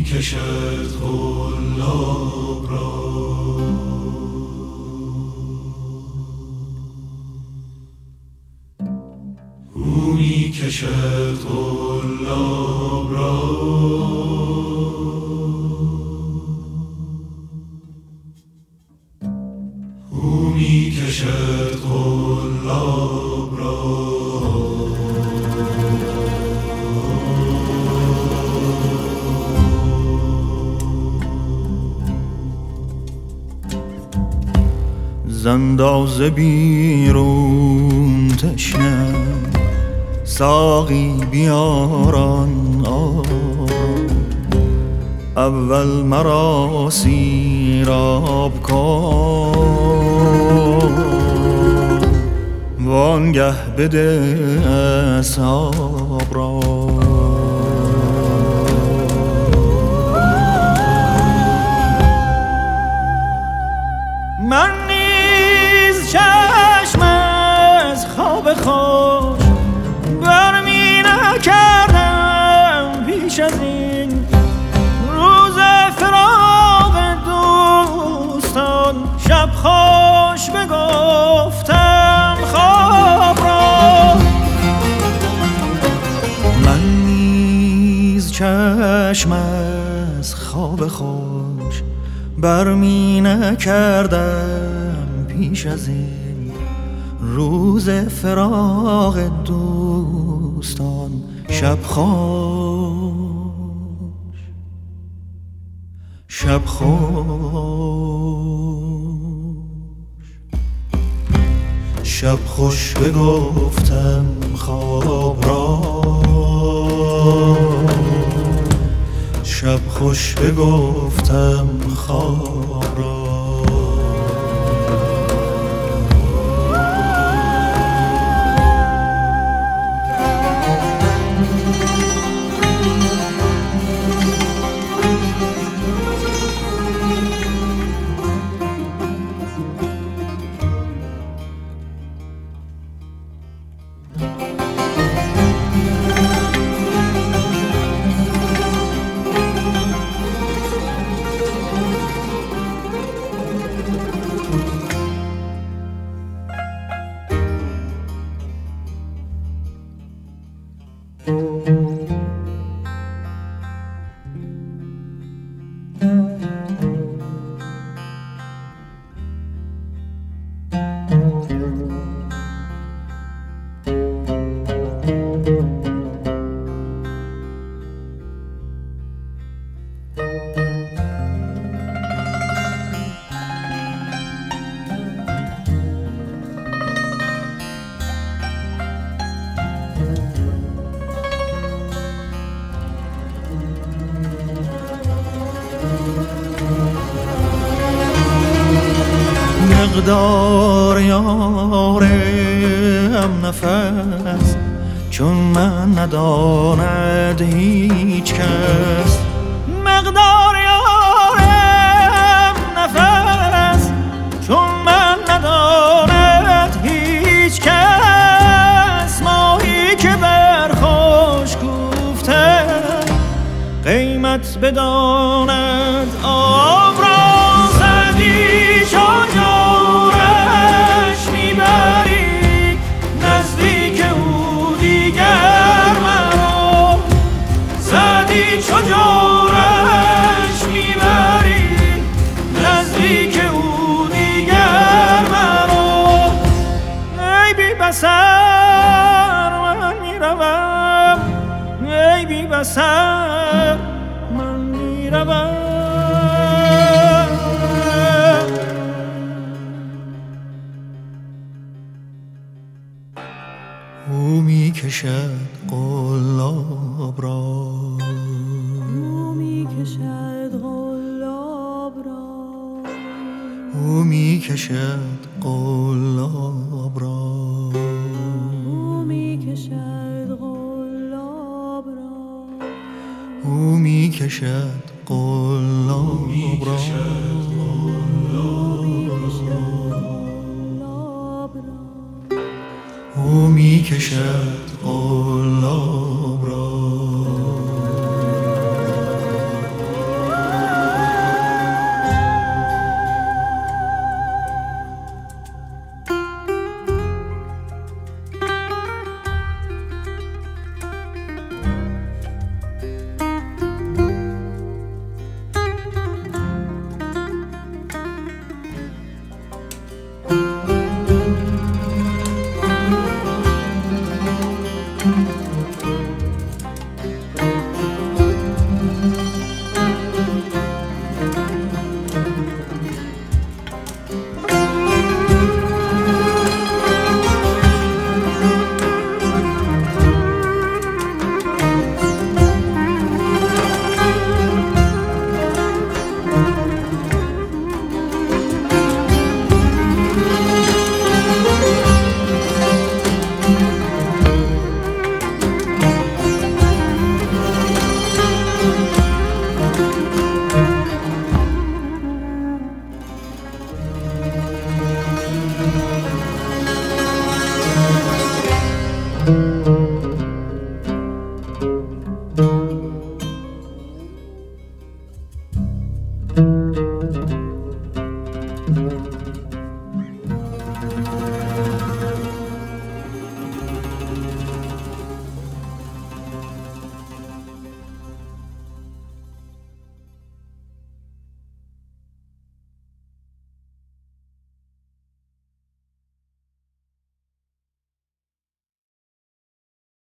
کشد قلاب را او می کشد قلاب را او می کشد قلاب را زنداز بیرون تشنه ساقی بیاران اول مرا سیراب کن وانگه بده اصحاب را من چشم از خواب خوش برمی نکردم پیش از این روز فراق دوستان شب خوش بگفتم خواب را من نیز چشم از خواب خوش برمی نکردم پیش از این روز فراق دوستان شب خوش شب خوش بگفتم خواب را شب خوش بگفتم خواب را مقدار یارم نفس چون من نداند هیچ کس مقدار یارم نفس چون من نداند هیچ کس ماهی که بر خوش گفته قیمت بداند آب را زدی چجورش میبری نزدیک او دیگر مرا زدی چجورش میبری نزدیک او دیگر مرا ای بی بصر من میروم ای بی بصر من میروم او می کشد قلاب را او می کشد قلاب را او می کشد قلاب را او می کشد قلاب را او می کشد قلاب را او می کشد او می کشد قلاب را